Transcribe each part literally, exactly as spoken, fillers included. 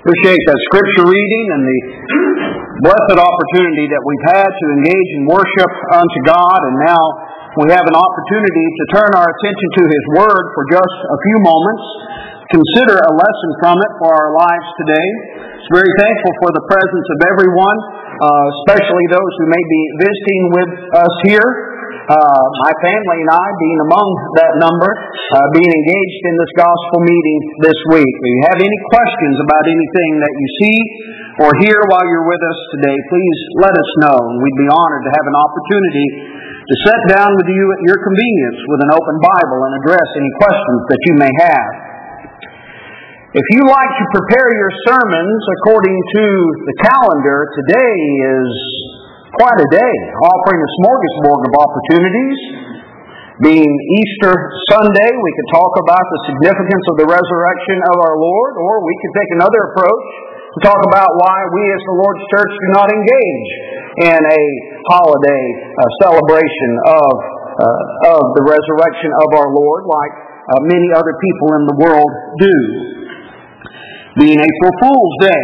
Appreciate that scripture reading and the blessed opportunity that we've had to engage in worship unto God, and now we have an opportunity to turn our attention to His Word for just a few moments, consider a lesson from it for our lives today. I'm very thankful for the presence of everyone, uh, especially those who may be visiting with us here. Uh, my family and I being among that number, uh, being engaged in this gospel meeting this week. If you have any questions about anything that you see or hear while you're with us today, please let us know. We'd be honored to have an opportunity to sit down with you at your convenience with an open Bible and address any questions that you may have. If you like to prepare your sermons according to the calendar, today is quite a day, offering a smorgasbord of opportunities. Being Easter Sunday, we could talk about the significance of the resurrection of our Lord, or we could take another approach to talk about why we as the Lord's Church do not engage in a holiday uh, celebration of, uh, of the resurrection of our Lord like uh, many other people in the world do. Being April Fool's Day,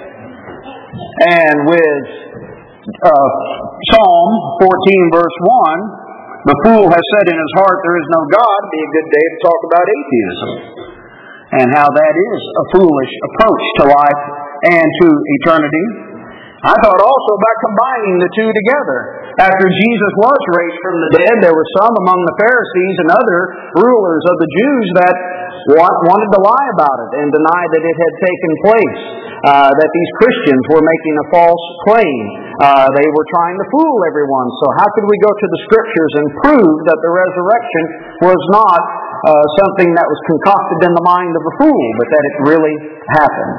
and with Uh, Psalm fourteen verse one, the fool has said in his heart there is no God, be a good day to talk about atheism and how that is a foolish approach to life and to eternity. I thought also about combining the two together. After Jesus was raised from the dead, there were some among the Pharisees and other rulers of the Jews that wanted to lie about it and deny that it had taken place, uh, that these Christians were making a false claim. Uh, they were trying to fool everyone. So how could we go to the Scriptures and prove that the resurrection was not uh, something that was concocted in the mind of a fool, but that it really happened?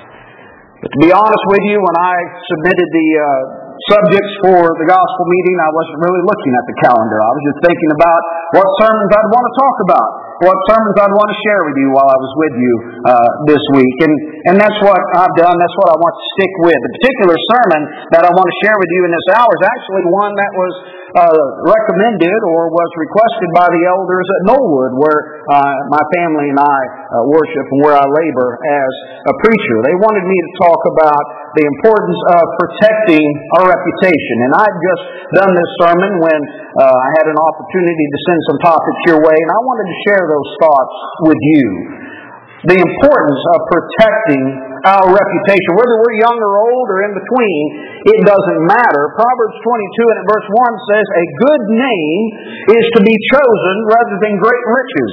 But to be honest with you, when I submitted the uh, subjects for the gospel meeting, I wasn't really looking at the calendar. I was just thinking about what sermons I'd want to talk about, what sermons I'd want to share with you while I was with you uh, this week. And and that's what I've done. That's what I want to stick with. The particular sermon that I want to share with you in this hour is actually one that was uh, recommended or was requested by the elders at Knollwood, where uh, my family and I uh, worship and where I labor as a preacher. They wanted me to talk about the importance of protecting our reputation. And I'd just done this sermon when uh, I had an opportunity to send some topics your way, and I wanted to share those thoughts with you. The importance of protecting our reputation, whether we're young or old or in between, it doesn't matter. Proverbs twenty-two and verse one says, "A good name is to be chosen rather than great riches,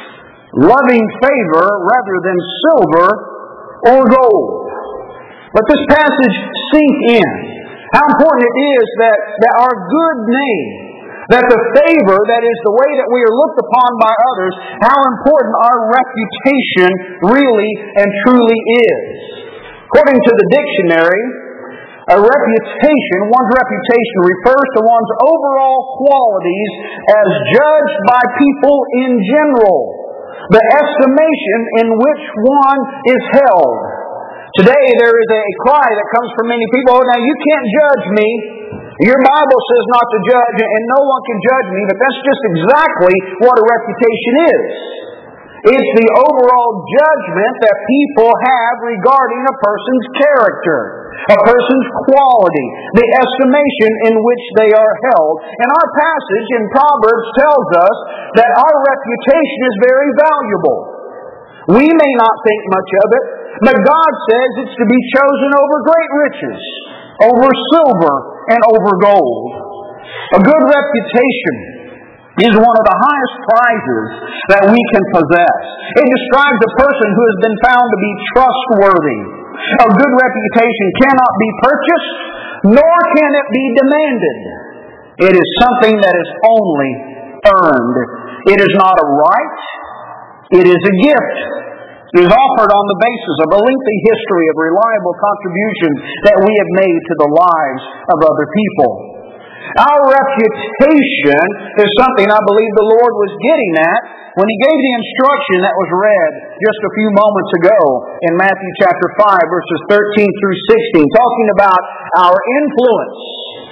loving favor rather than silver or gold." Let this passage sink in. How important it is that, that our good name, that the favor, that is the way that we are looked upon by others, how important our reputation really and truly is. According to the dictionary, a reputation, one's reputation refers to one's overall qualities as judged by people in general, the estimation in which one is held. Today there is a cry that comes from many people, "Oh, now you can't judge me. Your Bible says not to judge, and no one can judge me." But that's just exactly what a reputation is. It's the overall judgment that people have regarding a person's character, a person's quality, the estimation in which they are held. And our passage in Proverbs tells us that our reputation is very valuable. We may not think much of it, but God says it's to be chosen over great riches, over silver, and over gold. A good reputation is one of the highest prizes that we can possess. It describes a person who has been found to be trustworthy. A good reputation cannot be purchased, nor can it be demanded. It is something that is only earned. It is not a right. It is a gift. It is offered on the basis of a lengthy history of reliable contributions that we have made to the lives of other people. Our reputation is something I believe the Lord was getting at when He gave the instruction that was read just a few moments ago in Matthew chapter five, verses thirteen through sixteen, talking about our influence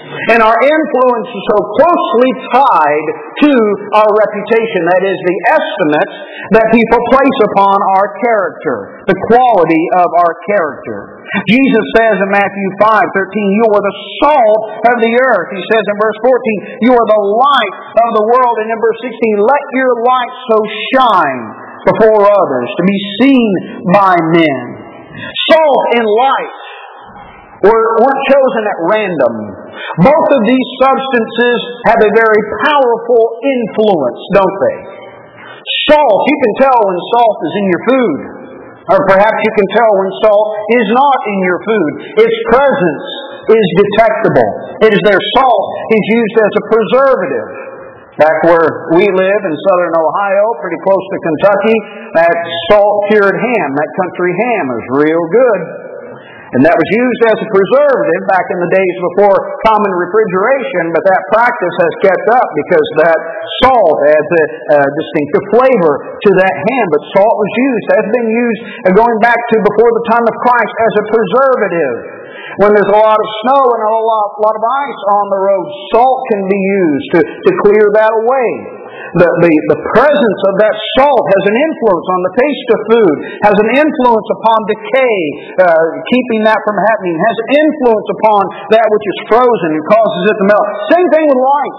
And our influence is so closely tied to our reputation. That is, the estimate that people place upon our character, the quality of our character. Jesus says in Matthew five thirteen, you are the salt of the earth. He says in verse fourteen, you are the light of the world. And in verse sixteen, let your light so shine before others to be seen by men. Salt and light were, weren't chosen at random. Both of these substances have a very powerful influence, don't they? Salt, you can tell when salt is in your food. Or perhaps you can tell when salt is not in your food. Its presence is detectable. It is their salt is used as a preservative. Back where we live in southern Ohio, pretty close to Kentucky, that salt-cured ham, that country ham, is real good. And that was used as a preservative back in the days before common refrigeration, but that practice has kept up because that salt adds a, a distinctive flavor to that ham. But salt was used, has been used going back to before the time of Christ as a preservative. When there's a lot of snow and a lot, lot of ice on the road, salt can be used to, to clear that away. The, the, the presence of that salt has an influence on the taste of food, has an influence upon decay, uh, keeping that from happening, has an influence upon that which is frozen and causes it to melt. Same thing with light.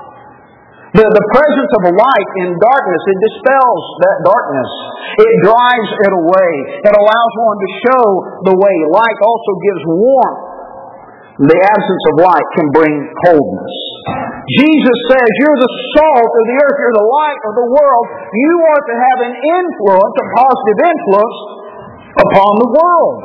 The, the presence of a light in darkness, it dispels that darkness. It drives it away. It allows one to show the way. Light also gives warmth. The absence of light can bring coldness. Jesus says, you're the salt of the earth, you're the light of the world. You are to have an influence, a positive influence upon the world,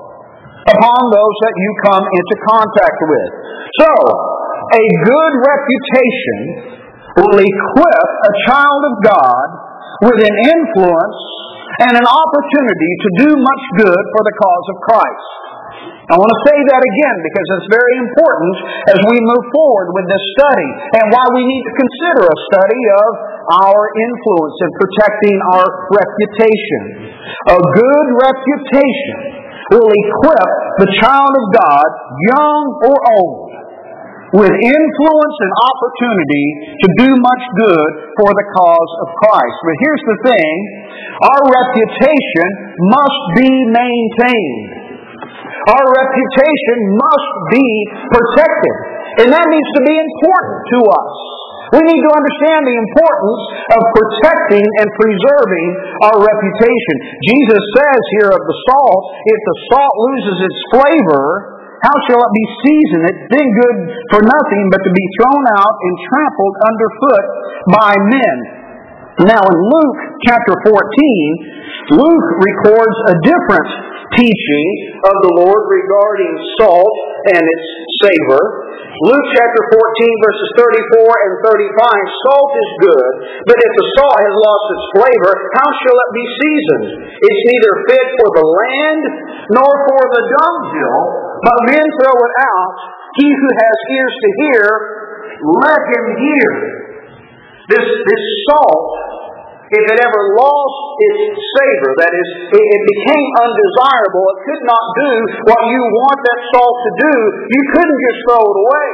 upon those that you come into contact with. So, a good reputation will equip a child of God with an influence and an opportunity to do much good for the cause of Christ. I want to say that again because it's very important as we move forward with this study and why we need to consider a study of our influence in protecting our reputation. A good reputation will equip the child of God, young or old, with influence and opportunity to do much good for the cause of Christ. But here's the thing, our reputation must be maintained. Our reputation must be protected. And that needs to be important to us. We need to understand the importance of protecting and preserving our reputation. Jesus says here of the salt, if the salt loses its flavor, how shall it be seasoned? It's been good for nothing but to be thrown out and trampled underfoot by men. Now in Luke chapter fourteen, Luke records a different teaching of the Lord regarding salt and its savor. Luke chapter fourteen, verses thirty-four and thirty-five, salt is good, but if the salt has lost its flavor, how shall it be seasoned? It's neither fit for the land nor for the dunghill, but men throw it out. He who has ears to hear, let him hear. This, this salt, if it ever lost its savor, that is, it became undesirable, it could not do what you want that salt to do, you couldn't just throw it away.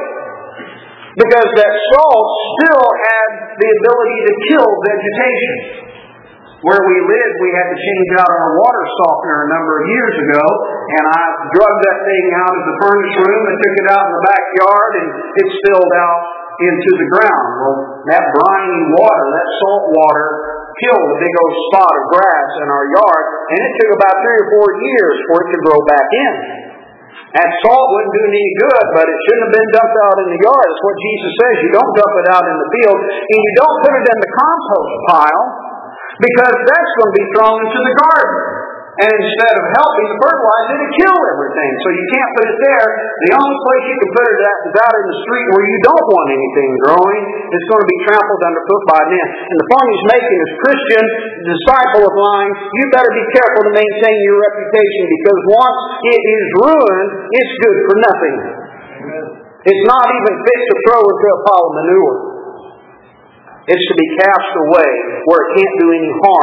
Because that salt still had the ability to kill vegetation. Where we lived, we had to change out our water softener a number of years ago, and I drug that thing out of the furnace room and took it out in the backyard, and it spilled out into the ground. Well, that briny water, that salt water, killed a big old spot of grass in our yard, and it took about three or four years for it to grow back in. That salt wouldn't do any good, but it shouldn't have been dumped out in the yard. That's what Jesus says. You don't dump it out in the field, and you don't put it in the compost pile, because that's going to be thrown into the garden. And instead of helping the fertilizer, it'll kill everything. So you can't put it there. The only place you can put it at is out in the street where you don't want anything growing. It's going to be trampled underfoot by men. And the point he's making is, Christian, disciple of mine, you better be careful to maintain your reputation, because once it is ruined, it's good for nothing. It's not even fit to throw into a pile of manure. It's to be cast away where it can't do any harm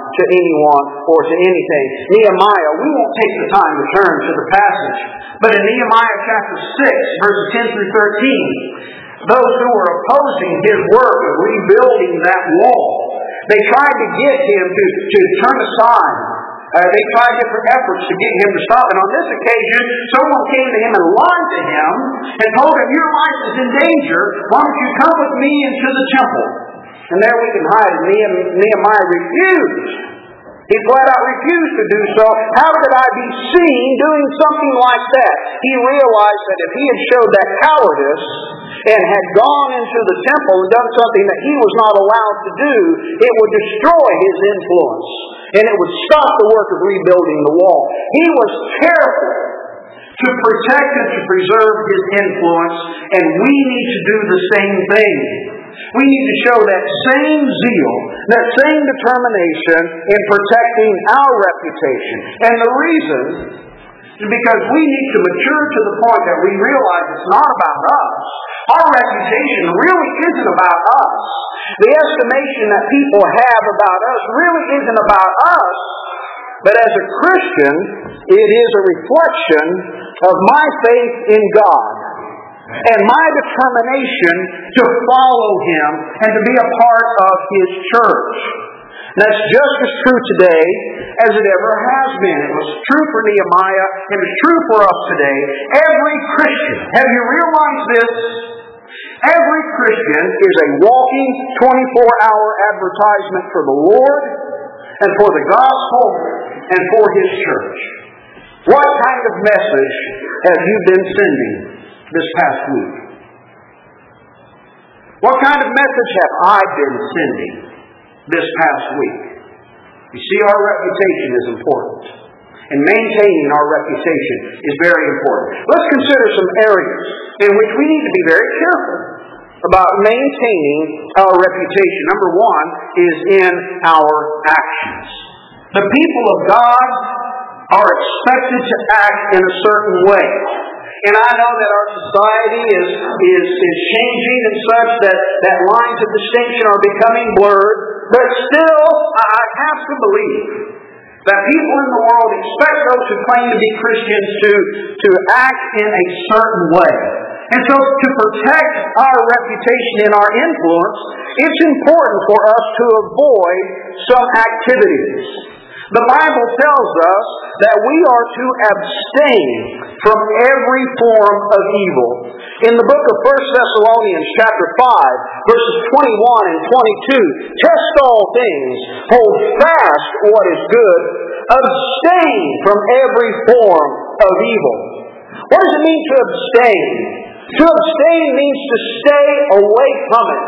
to anyone or to anything. Nehemiah, we won't take the time to turn to the passage, but in Nehemiah chapter six, verses ten through thirteen, those who were opposing his work of rebuilding that wall, they tried to get him to, to turn aside. Uh, they tried different efforts to get him to stop. And on this occasion, someone came to him and lied to him and told him, your life is in danger. Why don't you come with me into the temple? And there we can hide. And Nehemiah refused. He flat out refused to do so. How could I be seen doing something like that? He realized that if he had showed that cowardice and had gone into the temple and done something that he was not allowed to do, it would destroy his influence. And it would stop the work of rebuilding the wall. He was careful to protect and to preserve his influence, and we need to do the same thing. We need to show that same zeal, that same determination in protecting our reputation. And the reason is because we need to mature to the point that we realize it's not about us. Our reputation really isn't about us. The estimation that people have about us really isn't about us. But as a Christian, it is a reflection of my faith in God and my determination to follow Him and to be a part of His church. That's just as true today as it ever has been. It was true for Nehemiah. It is true for us today. Every Christian, have you realized this? Every Christian is a walking twenty-four hour advertisement for the Lord and for the gospel and for His church. What kind of message have you been sending this past week? What kind of message have I been sending this past week? You see, our reputation is important. And maintaining our reputation is very important. Let's consider some areas in which we need to be very careful about maintaining our reputation. Number one is in our actions. The people of God are expected to act in a certain way. And I know that our society is, is, is changing in such that, that lines of distinction are becoming blurred. But still, I have to believe that people in the world expect those who claim to be Christians to, to act in a certain way. And so to protect our reputation and our influence, it's important for us to avoid some activities. The Bible tells us that we are to abstain from every form of evil. In the book of First Thessalonians chapter five, verses twenty-one and twenty-two, test all things, hold fast what is good, abstain from every form of evil. What does it mean to abstain? To abstain means to stay away from it.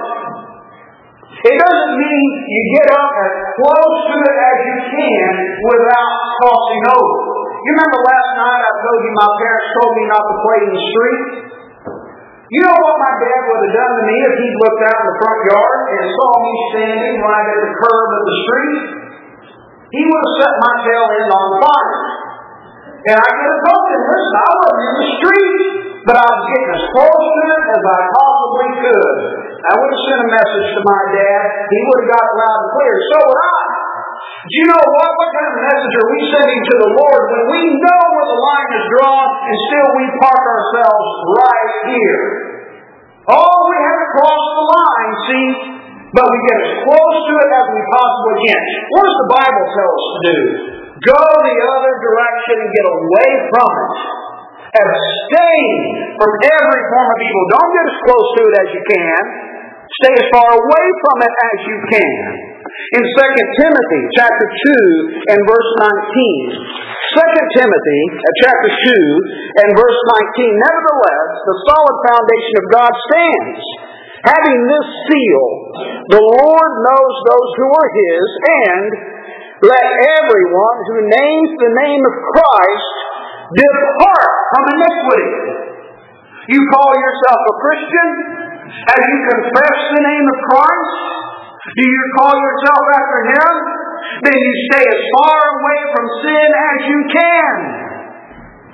It doesn't mean you get up as close to it as you can without crossing over. You remember last night I told you my parents told me not to play in the street? You know what my dad would have done to me if he'd looked out in the front yard and saw me standing right at the curb of the street? He would have set my tail end on fire. And I could have told him, listen, I wasn't in the street, but I was getting as close to it as I possibly could. I would have sent a message to my dad. He would have got it loud and clear. So would I. Do you know what? What kind of message are we sending to the Lord when we know where the line is drawn and still we park ourselves right here? Oh, we haven't crossed the line, see? But we get as close to it as we possibly can. What does the Bible tell us to do? Go the other direction and get away from it. Abstain from every form of evil. Don't get as close to it as you can. Stay as far away from it as you can. In Second Timothy chapter two and verse nineteen. Second Timothy chapter two and verse nineteen. Nevertheless, the solid foundation of God stands. Having this seal, the Lord knows those who are His, and let everyone who names the name of Christ depart from iniquity. You call yourself a Christian? As you confess the name of Christ? Do you call yourself after Him? Then you stay as far away from sin as you can.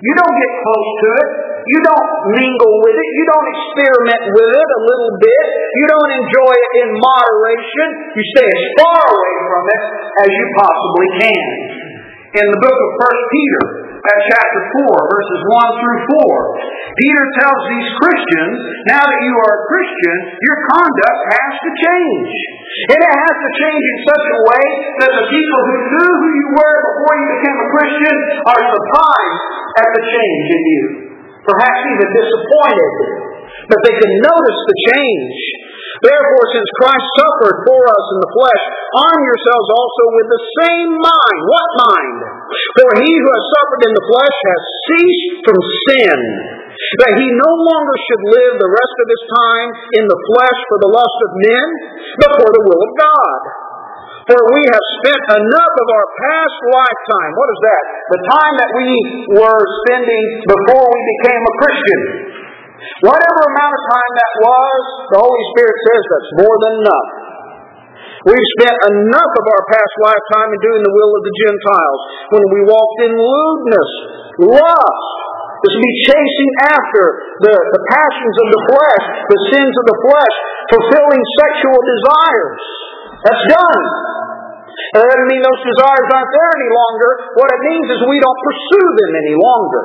You don't get close to it. You don't mingle with it. You don't experiment with it a little bit. You don't enjoy it in moderation. You stay as far away from it as you possibly can. In the book of First Peter, at chapter four, verses one through four, Peter tells these Christians, now that you are a Christian, your conduct has to change. And it has to change in such a way that the people who knew who you were before you became a Christian are surprised at the change in you. Perhaps even disappointed. But they can notice the change. Therefore, since Christ suffered for us in the flesh, arm yourselves also with the same mind. What mind? For he who has suffered in the flesh has ceased from sin, that he no longer should live the rest of his time in the flesh for the lust of men, but for the will of God. For we have spent enough of our past lifetime. What is that? The time that we were spending before we became a Christian. Whatever amount of time that was, the Holy Spirit says that's more than enough. We've spent enough of our past lifetime in doing the will of the Gentiles, when we walked in lewdness, lust. This would be chasing after the, the passions of the flesh, the sins of the flesh, fulfilling sexual desires. That's done. That doesn't mean those desires aren't there any longer. What it means is we don't pursue them any longer.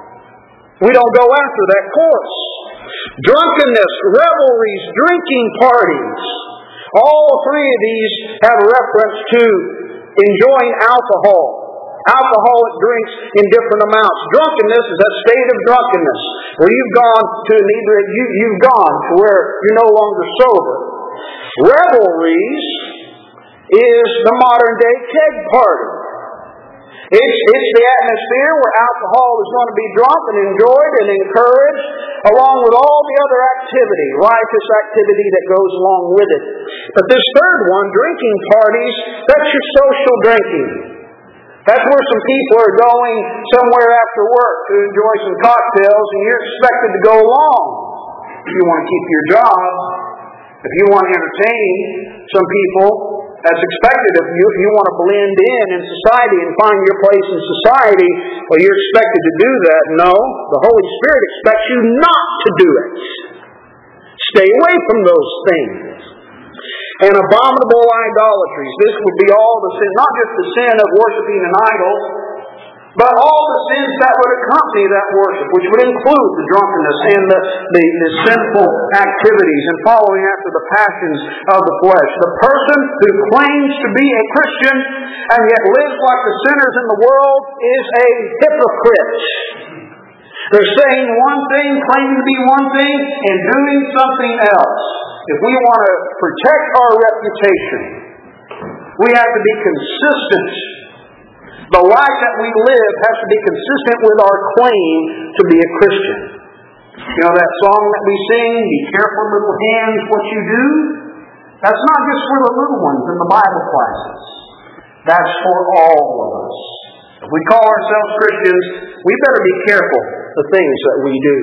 We don't go after that course. Drunkenness, revelries, drinking parties. All three of these have reference to enjoying alcohol. Alcoholic drinks in different amounts. Drunkenness is that state of drunkenness where you've gone to neither you you've gone to where you're no longer sober. Revelries is the modern day keg party. It's, it's the atmosphere where alcohol is going to be drunk and enjoyed and encouraged, along with all the other activity, righteous activity that goes along with it. But this third one, drinking parties, that's your social drinking. That's where some people are going somewhere after work to enjoy some cocktails, and you're expected to go along. If you want to keep your job, if you want to entertain some people, that's expected of you. If you want to blend in in society and find your place in society, well, you're expected to do that. No, the Holy Spirit expects you not to do it. Stay away from those things. And abominable idolatries. This would be all the sin, not just the sin of worshiping an idol, but all the sins that would accompany that worship, which would include the drunkenness and the, the, the sinful activities and following after the passions of the flesh. The person who claims to be a Christian and yet lives like the sinners in the world is a hypocrite. They're saying one thing, claiming to be one thing, and doing something else. If we want to protect our reputation, we have to be consistent. The life that we live has to be consistent with our claim to be a Christian. You know that song that we sing, "Be careful, little hands, what you do"? That's not just for the little ones in the Bible classes. That's for all of us. If we call ourselves Christians, we better be careful the things that we do.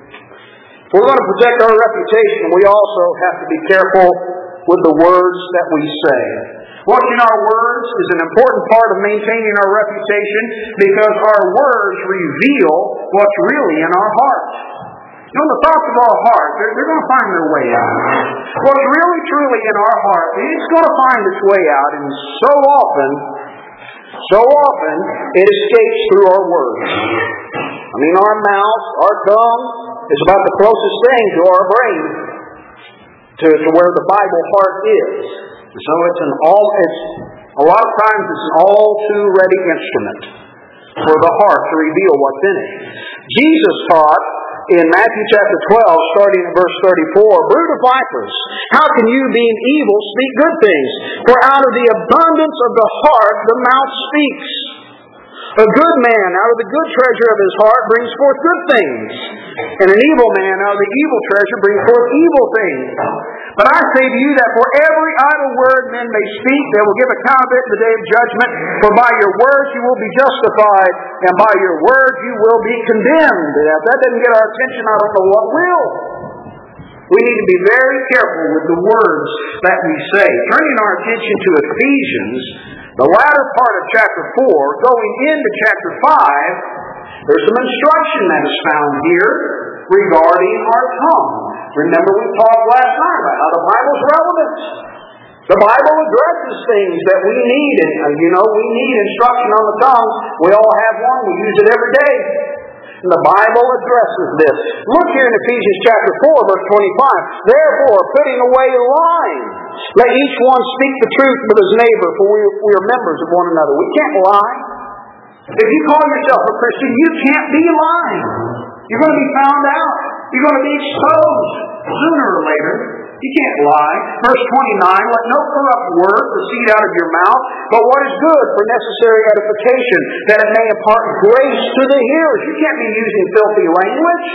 If we're going to protect our reputation, we also have to be careful with the words that we say. Watching our words is an important part of maintaining our reputation because our words reveal what's really in our heart. You know, the thoughts of our heart, they're, they're going to find their way out. What's really, truly in our heart, it's going to find its way out, and so often, so often, it escapes through our words. I mean, our mouth, our tongue, is about the closest thing to our brain, to, to where the Bible heart is. So it's an all, it's, a lot of times it's an all too ready instrument for the heart to reveal what's in it. Jesus taught in Matthew chapter twelve, starting at verse thirty-four, "Brood of vipers, how can you, being evil, speak good things? For out of the abundance of the heart the mouth speaks. A good man out of the good treasure of his heart brings forth good things, and an evil man out of the evil treasure brings forth evil things. But I say to you that for every idle word men may speak, they will give account of it in the day of judgment. For by your words you will be justified, and by your words you will be condemned." If that doesn't get our attention, I don't know what will. We need to be very careful with the words that we say. Turning our attention to Ephesians, the latter part of chapter four, going into chapter five, There's some instruction that is found here regarding our tongue. Remember we talked last night about how the Bible's relevant. The Bible addresses things that we need. And, uh, you know, we need instruction on the tongue. We all have one. We use it every day. And the Bible addresses this. Look here in Ephesians chapter four, verse twenty-five. Therefore, putting away lying, let each one speak the truth with his neighbor, for we, we are members of one another. We can't lie. If you call yourself a Christian, you can't be lying. You're going to be found out. You're going to be exposed sooner or later. You can't lie. Verse twenty-nine, let no corrupt word proceed out of your mouth, but what is good for necessary edification, that it may impart grace to the hearers. You can't be using filthy language.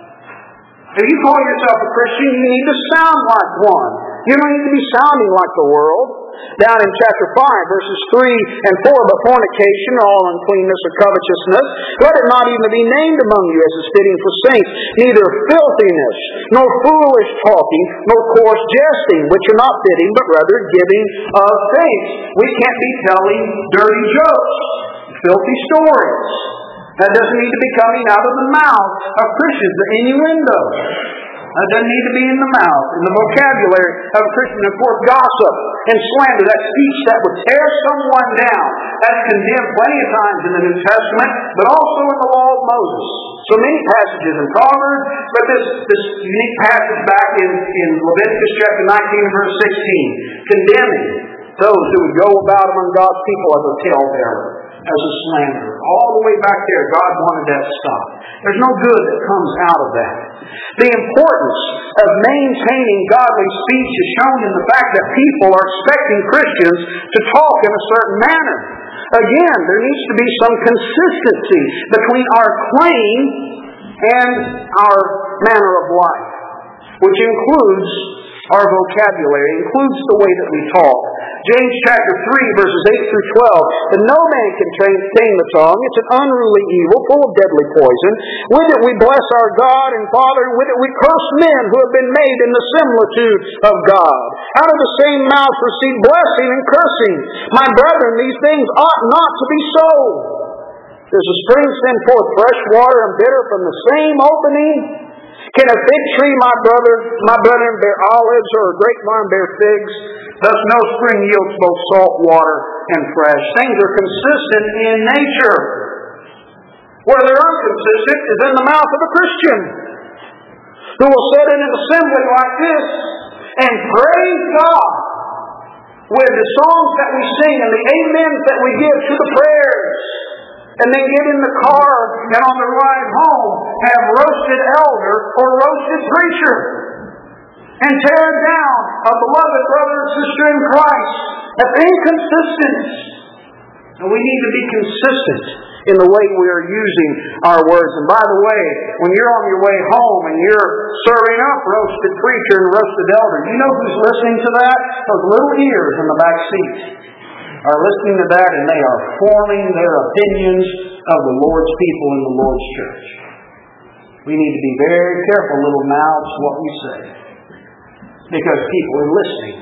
If you call yourself a Christian, you need to sound like one. You don't need to be sounding like the world. Down in chapter five, verses three and four, but fornication, all uncleanness or covetousness, let it not even be named among you as is fitting for saints, neither filthiness, nor foolish talking, nor coarse jesting, which are not fitting, but rather giving of thanks. We can't be telling dirty jokes, filthy stories. That doesn't need to be coming out of the mouth of Christians, the innuendo. That doesn't need to be in the mouth, in the vocabulary of a Christian. Of course, gossip and slander, that speech that would tear someone down. That's condemned plenty of times in the New Testament, but also in the law of Moses. So many passages in Proverbs, but this, this unique passage back in, in Leviticus chapter nineteen and verse sixteen, condemning those who would go about among God's people as a talebearer, as a slanderer. All the way back there, God wanted that to stop. There's no good that comes out of that. The importance of maintaining godly speech is shown in the fact that people are expecting Christians to talk in a certain manner. Again, there needs to be some consistency between our claim and our manner of life, which includes our vocabulary, includes the way that we talk. James chapter three, verses eight through twelve. And no man can tame the tongue. It's an unruly evil, full of deadly poison. With it we bless our God and Father, and with it we curse men who have been made in the similitude of God. Out of the same mouth proceed blessing and cursing. My brethren, these things ought not to be so. Does a spring send forth fresh water and bitter from the same opening? Can a fig tree, my brother, my brethren, bear olives, or a grapevine bear figs? Thus no spring yields both salt water and fresh. Things are consistent in nature. Where they're inconsistent is in the mouth of a Christian, who will sit in an assembly like this and praise God with the songs that we sing and the amens that we give to the prayers. And then get in the car and on the ride home have roasted elder or roasted preacher and tear down a beloved brother or sister in Christ. That's inconsistent. And we need to be consistent in the way we are using our words. And by the way, when you're on your way home and you're serving up roasted preacher and roasted elder, you know who's listening to that? Those little ears in the back seat are listening to that, and they are forming their opinions of the Lord's people in the Lord's church. We need to be very careful, little mouths, what we say, because people are listening.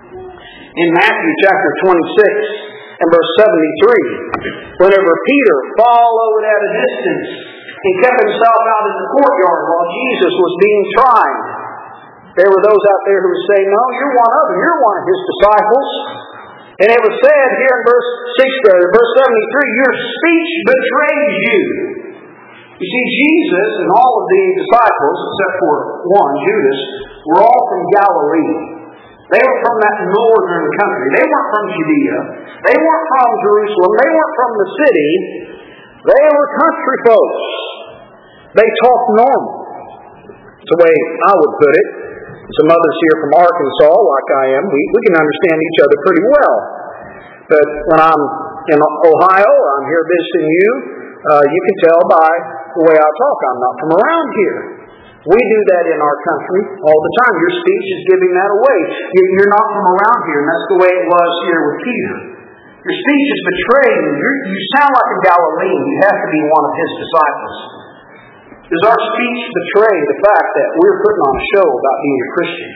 In Matthew chapter twenty-six and verse seventy-three, whenever Peter followed at a distance and kept himself out in the courtyard while Jesus was being tried, there were those out there who would say, "No, you're one of them. You're one of his disciples." And it was said here in verse six, uh, verse seventy-three, your speech betrays you. You see, Jesus and all of the disciples, except for one, Judas, were all from Galilee. They were from that northern country. They weren't from Judea. They weren't from Jerusalem. They weren't from the city. They were country folks. They talked normal. That's the way I would put it. Some others here from Arkansas, like I am, we, we can understand each other pretty well. But when I'm in Ohio, or I'm here visiting you, uh, you can tell by the way I talk, I'm not from around here. We do that in our country all the time. Your speech is giving that away. You're not from around here, and that's the way it was here with Peter. Your speech is betraying you. You're, you sound like a Galilean. You have to be one of his disciples. Does our speech betray the fact that we're putting on a show about being a Christian?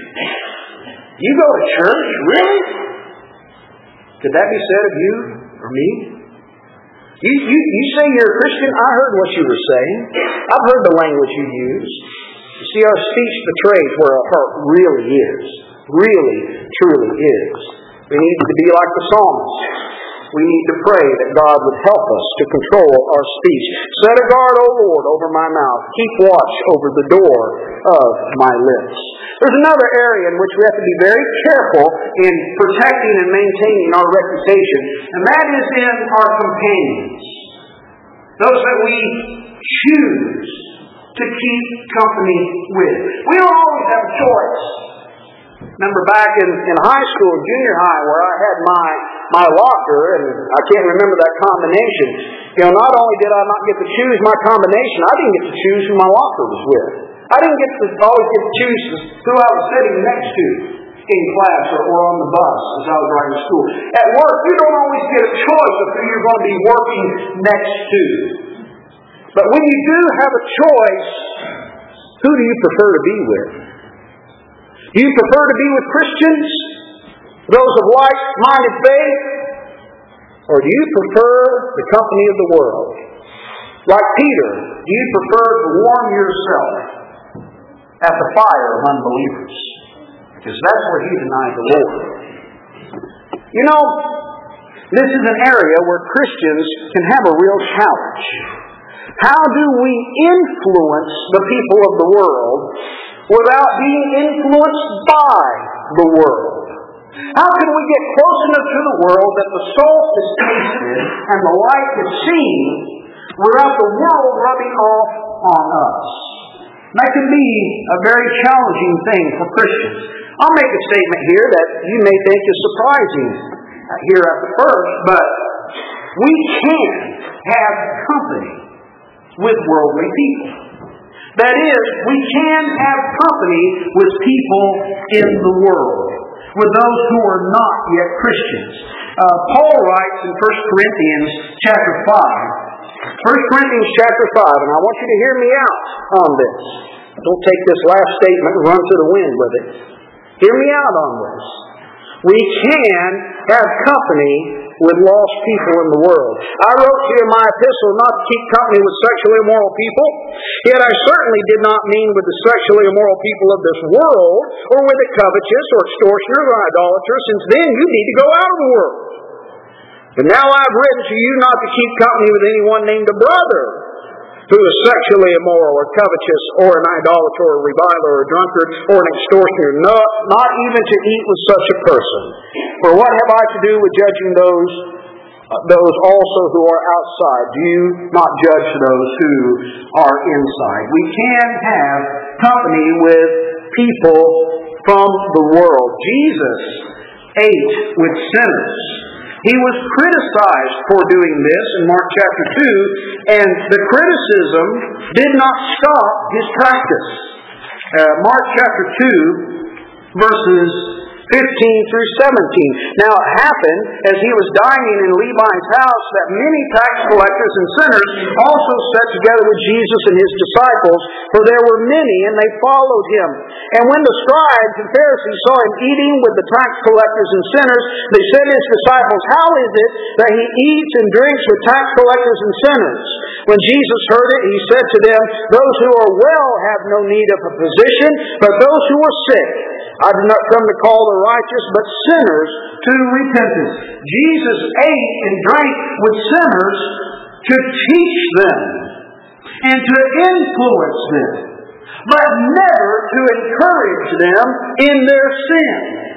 You go to church? Really? Could that be said of you or me? You, you, you say you're a Christian? I heard what you were saying. I've heard the language you use. You see, our speech betrays where our heart really is. Really, truly is. We need to be like the psalmist. We need to pray that God would help us to control our speech. Set a guard, O Lord, over my mouth. Keep watch over the door of my lips. There's another area in which we have to be very careful in protecting and maintaining our reputation, and that is in our companions. Those that we choose to keep company with. We don't always have a choice. Remember back in, in high school, junior high, where I had my, my locker, and I can't remember that combination. You know, not only did I not get to choose my combination, I didn't get to choose who my locker was with. I didn't get to always get to choose who I was sitting next to in class or, or on the bus as I was riding to school. At work, you don't always get a choice of who you're going to be working next to. But when you do have a choice, who do you prefer to be with? Do you prefer to be with Christians, those of like-minded faith, or do you prefer the company of the world? Like Peter, do you prefer to warm yourself at the fire of unbelievers? Because that's where he denied the Lord. You know, this is an area where Christians can have a real challenge. How do we influence the people of the world without being influenced by the world? How can we get close enough to the world that the salt is tasted and the light is seen without the world rubbing off on us? That can be a very challenging thing for Christians. I'll make a statement here that you may think is surprising here at the first, but we can have company with worldly people. That is, we can have company with people in the world, with those who are not yet Christians. Uh, Paul writes in First Corinthians chapter five, First Corinthians chapter five, and I want you to hear me out on this. Don't take this last statement and run to the wind with it. Hear me out on this. We can have company with lost people in the world. I wrote to you in my epistle not to keep company with sexually immoral people, yet I certainly did not mean with the sexually immoral people of this world, or with the covetous, or extortioners, or idolaters, since then you need to go out of the world. But now I have written to you not to keep company with anyone named a brother, who is sexually immoral, or covetous, or an idolater, or a reviler, or a drunkard, or an extortioner, not, not even to eat with such a person. For what have I to do with judging those, uh, those also who are outside? Do you not judge those who are inside? We can have company with people from the world. Jesus ate with sinners. He was criticized for doing this in Mark chapter two, and the criticism did not stop his practice. Uh, Mark chapter two, verses fifteen through seventeen. Now it happened, as he was dining in Levi's house, that many tax collectors and sinners also sat together with Jesus and his disciples, for there were many, and they followed him. And when the scribes and Pharisees saw him eating with the tax collectors and sinners, they said to his disciples, "How is it that he eats and drinks with tax collectors and sinners?" When Jesus heard it, he said to them, "Those who are well have no need of a physician, but those who are sick. I did not come to call the righteous, but sinners to repentance." Jesus ate and drank with sinners to teach them and to influence them, but never to encourage them in their sin.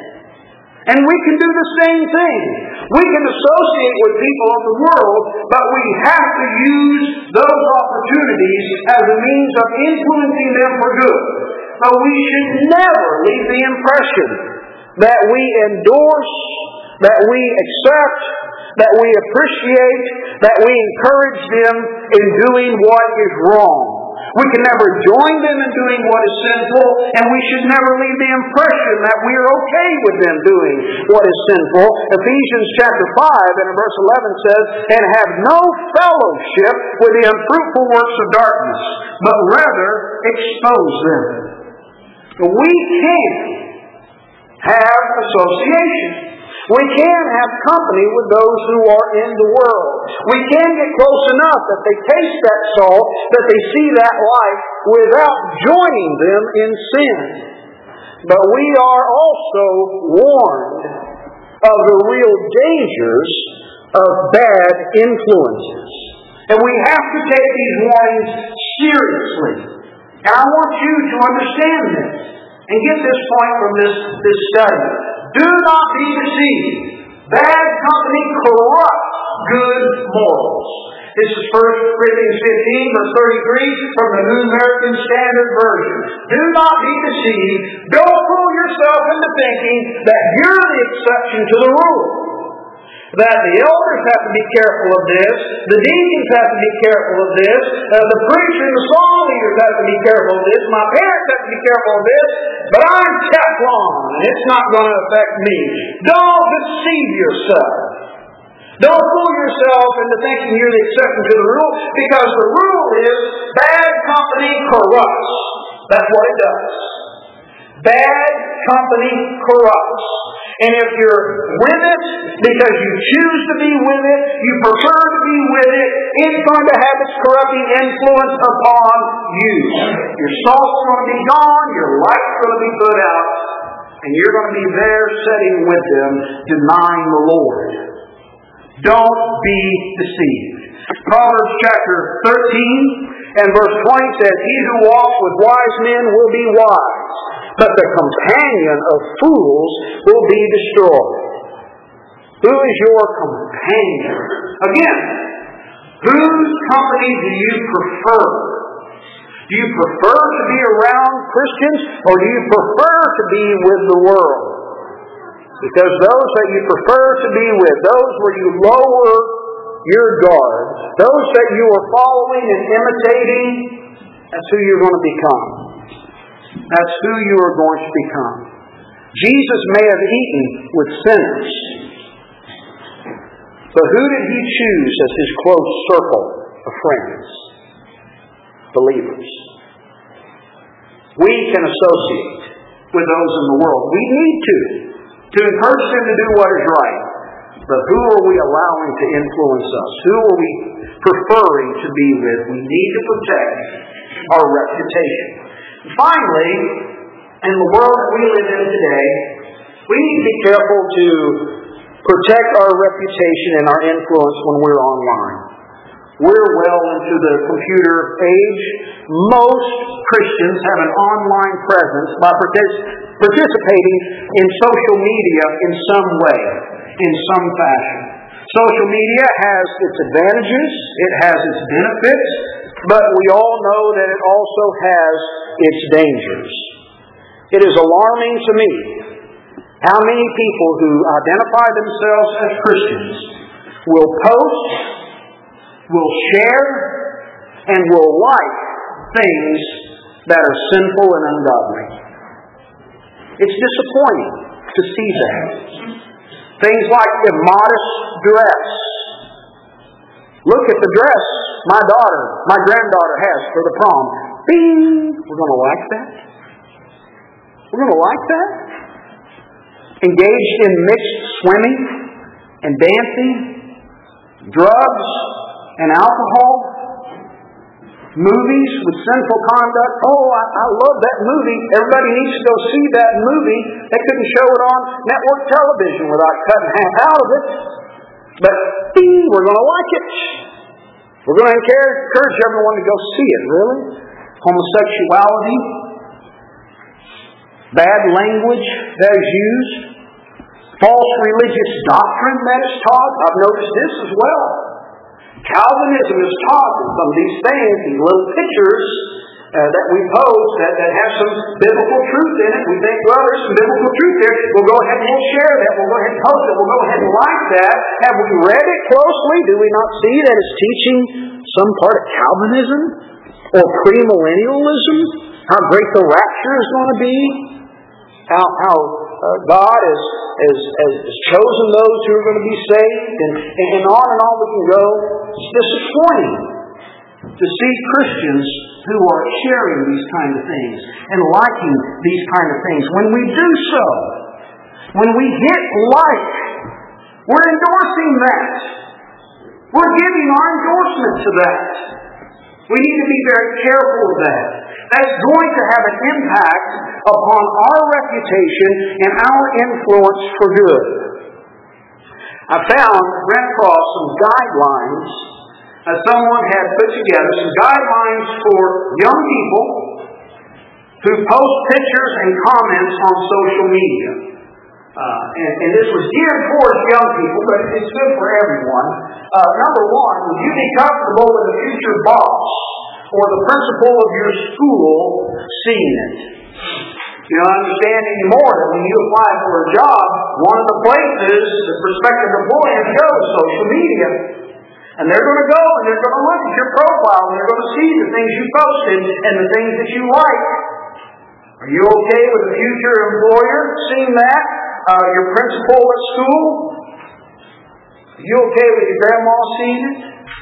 And we can do the same thing. We can associate with people of the world, but we have to use those opportunities as a means of influencing them for good. But we should never leave the impression that we endorse, that we accept, that we appreciate, that we encourage them in doing what is wrong. We can never join them in doing what is sinful, and we should never leave the impression that we are okay with them doing what is sinful. Ephesians chapter five and verse eleven says, "And have no fellowship with the unfruitful works of darkness, but rather expose them." We can have association. We can have company with those who are in the world. We can get close enough that they taste that salt, that they see that light, without joining them in sin. But we are also warned of the real dangers of bad influences. And we have to take these warnings seriously. And I want you to understand this and get this point from this, this study. Do not be deceived. Bad company corrupts good morals. This is First Corinthians fifteen, verse thirty-three, from the New American Standard Version. Do not be deceived. Don't fool yourself into thinking that you're the exception to the rule. That the elders have to be careful of this, the deacons have to be careful of this, uh, the preacher and the song leaders have to be careful of this, my parents have to be careful of this, but I'm Teflon, and it's not going to affect me. Don't deceive yourself. Don't fool yourself into thinking you're the exception to the rule, because the rule is bad company corrupts. That's what it does. Bad company corrupts. And if you're with it because you choose to be with it, you prefer to be with it, it's going to have its corrupting influence upon you. Your salt's going to be gone, your light's going to be put out, and you're going to be there sitting with them, denying the Lord. Don't be deceived. Proverbs chapter thirteen and verse twenty says, He who walks with wise men will be wise, but the companion of fools will be destroyed. Who is your companion? Again, whose company do you prefer? Do you prefer to be around Christians, or do you prefer to be with the world? Because those that you prefer to be with, those where you lower your guard, those that you are following and imitating, that's who you're going to become. That's who you are going to become. Jesus may have eaten with sinners, but who did He choose as His close circle of friends? Believers. We can associate with those in the world. We need to, to encourage them to do what is right. But who are we allowing to influence us? Who are we preferring to be with? We need to protect our reputation. Finally, in the world that we live in today, we need to be careful to protect our reputation and our influence when we're online. We're well into the computer age. Most Christians have an online presence by participating in social media in some way, in some fashion. Social media has its advantages, it has its benefits, but we all know that it also has its dangers. It is alarming to me how many people who identify themselves as Christians will post, will share, and will like things that are sinful and ungodly. It's disappointing to see that. Things like immodest dress. Look at the dress my daughter, my granddaughter has for the prom. Bing! We're going to like that? We're going to like that? Engaged in mixed swimming and dancing, drugs and alcohol, movies with sinful conduct. Oh, I, I love that movie. Everybody needs to go see that movie. They couldn't show it on network television without cutting half out of it. But bing, we're going to like it. We're going to encourage everyone to go see it, really. Homosexuality, bad language that is used, false religious doctrine that is taught. I've noticed this as well. Calvinism is taught in some of these things, these little pictures uh, that we post that, that have some biblical truth in it. We think, well, there's some biblical truth there. We'll go ahead and we'll share that. We'll go ahead and post it. We'll go ahead and like that. Have we read it closely? Do we not see that it's teaching some part of Calvinism or premillennialism? How great the rapture is going to be? How, how uh, God has, has, has chosen those who are going to be saved, and, and on and on we can go. It's disappointing to see Christians who are sharing these kind of things and liking these kind of things. When we do so, when we hit like We're endorsing that. We're giving our endorsement to that. We need to be very careful of that. That's going to have an impact upon our reputation and our influence for good. I found, ran across some guidelines that someone had put together, some guidelines for young people who post pictures and comments on social media. Uh, and, and this was geared towards young people, but it's good for everyone. Uh, number one, would you be comfortable with a future boss or the principal of your school seeing it? You don't understand anymore that when you apply for a job, one of the places the prospective employers go is social media. And they're going to go and they're going to look at your profile and they're going to see the things you posted and the things that you like. Are you okay with a future employer seeing that? Uh, your principal at school? Are you okay with your grandma seeing it?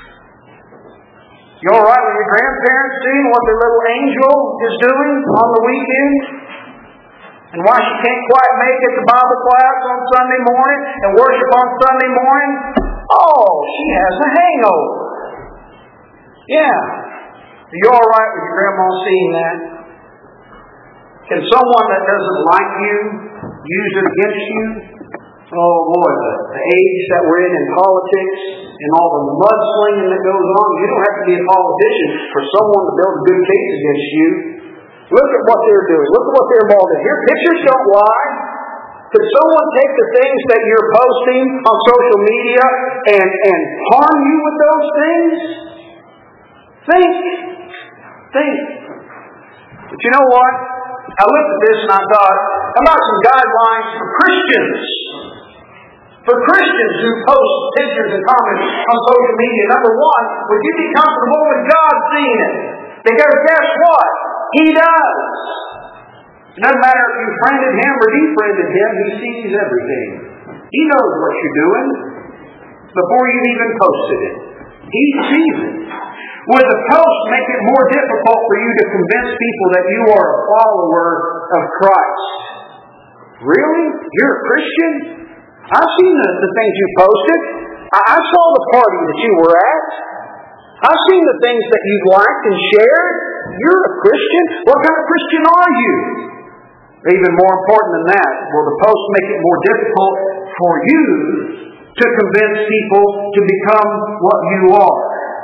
You alright with your grandparents seeing what their little angel is doing on the weekend? And why she can't quite make it to Bible class on Sunday morning and worship on Sunday morning? Oh, she has a hangover. Yeah. Are you alright with your grandma seeing that? Can someone that doesn't like you use it against you? Oh boy, the, the age that we're in in politics and all the mudslinging that goes on, you don't have to be a politician for someone to build a good case against you. Look at what they're doing. Look at what they're involved in. Your pictures don't lie. Could someone take the things that you're posting on social media and, and harm you with those things? Think. Think. But you know what? I looked at this and I thought, how about some guidelines for Christians? For Christians who post pictures and comments on social media. Number one, would you be comfortable with God seeing it? Because guess what? He does. It doesn't matter if you friended him or defriended him, he sees everything. He knows what you're doing before you've even posted it. He sees it. Would the post make it more difficult for you to convince people that you are a follower of Christ? Really? You're a Christian? I've seen the, the things you posted. I, I saw the party that you were at. I've seen the things that you've liked and shared. You're a Christian? What kind of Christian are you? Even more important than that, will the post make it more difficult for you to convince people to become what you are?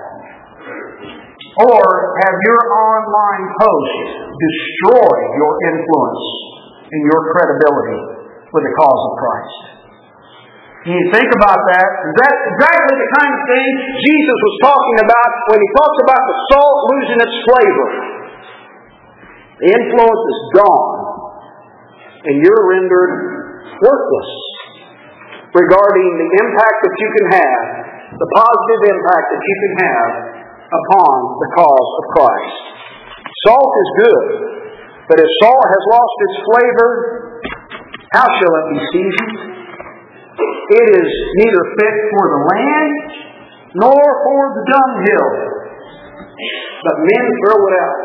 Or have your online post destroyed your influence and your credibility with the cause of Christ? Can you think about that? Is that exactly the kind of thing Jesus was talking about when He talks about the salt losing its flavor? The influence is gone, and you're rendered worthless regarding the impact that you can have, the positive impact that you can have upon the cause of Christ. Salt is good, but if salt has lost its flavor, how shall it be seasoned? It is neither fit for the land nor for the dunghill, but men throw it out.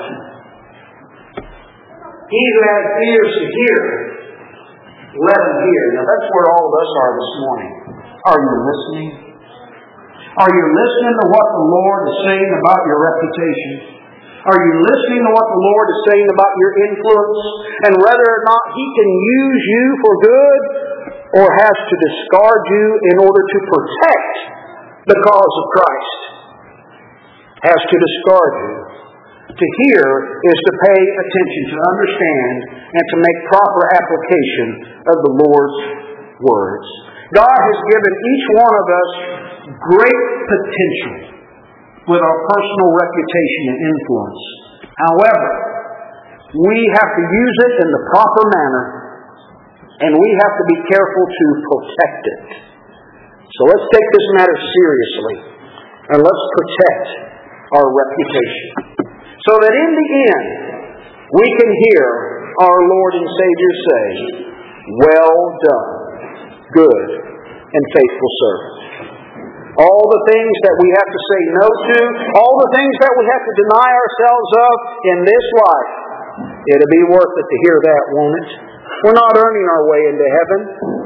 He who has ears to hear, let him hear. Now that's where all of us are this morning. Are you listening? Are you listening to what the Lord is saying about your reputation? Are you listening to what the Lord is saying about your influence and whether or not He can use you for good or has to discard you in order to protect the cause of Christ? Has to discard you. To hear is to pay attention, to understand, and to make proper application of the Lord's words. God has given each one of us great potential with our personal reputation and influence. However, we have to use it in the proper manner, and we have to be careful to protect it. So let's take this matter seriously, and let's protect our reputation, so that in the end, we can hear our Lord and Savior say, "Well done, good and faithful servant." All the things that we have to say no to, all the things that we have to deny ourselves of in this life, it'll be worth it to hear that, won't it? We're not earning our way into heaven.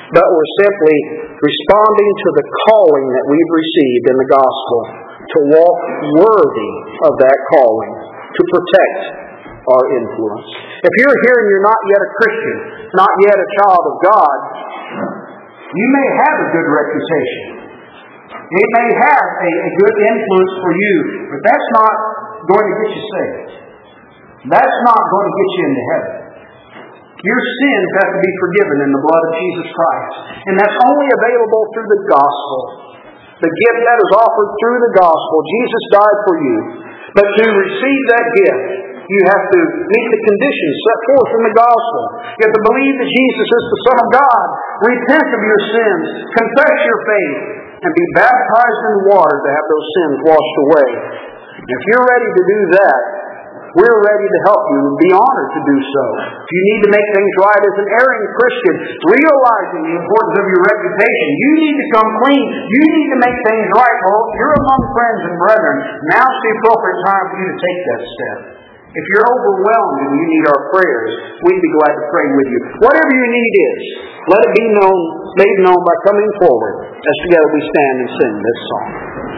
but we're simply responding to the calling that we've received in the gospel to walk worthy of that calling, to protect our influence. If you're here and you're not yet a Christian, not yet a child of God, you may have a good reputation. It may have a, a good influence for you, but that's not going to get you saved. That's not going to get you into heaven. Your sins have to be forgiven in the blood of Jesus Christ. And that's only available through the gospel. The gift that is offered through the gospel. Jesus died for you. But to receive that gift, you have to meet the conditions set forth in the gospel. You have to believe that Jesus is the Son of God. Repent of your sins. Confess your faith. And be baptized in water to have those sins washed away. And if you're ready to do that, we're ready to help you and be honored to do so. If you need to make things right as an erring Christian, realizing the importance of your reputation, you need to come clean. You need to make things right. Well, you're among friends and brethren. Now's the appropriate time for you to take that step. If you're overwhelmed and you need our prayers, we'd be glad to pray with you. Whatever your need is, let it be known, made known by coming forward as together we stand and sing this song.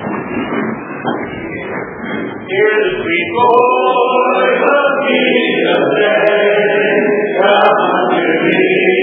Hear the sweet voice of Jesus say, come unto me.